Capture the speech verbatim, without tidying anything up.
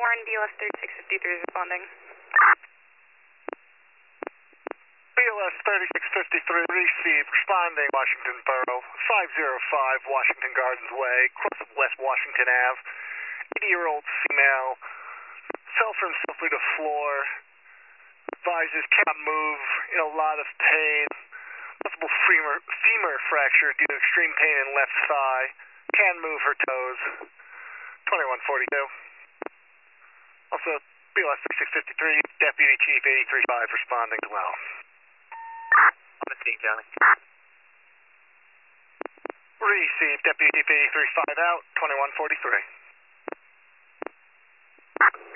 Warren, B L S thirty-six fifty-three is responding. B L S thirty-six fifty-three received, responding Washington Borough, five oh five Washington Gardens Way, cross of West Washington Avenue. eighty-year-old female, fell from swiftly to floor, advises cannot move, in a lot of pain, possible femur, femur fracture due to extreme pain in left thigh, can move her toes, twenty-one forty-two. Also, B L S thirty-six fifty-three, Deputy Chief eighty-three five responding as well. On the scene, County. Received, Deputy Chief eighty-three five out, twenty-one forty-three.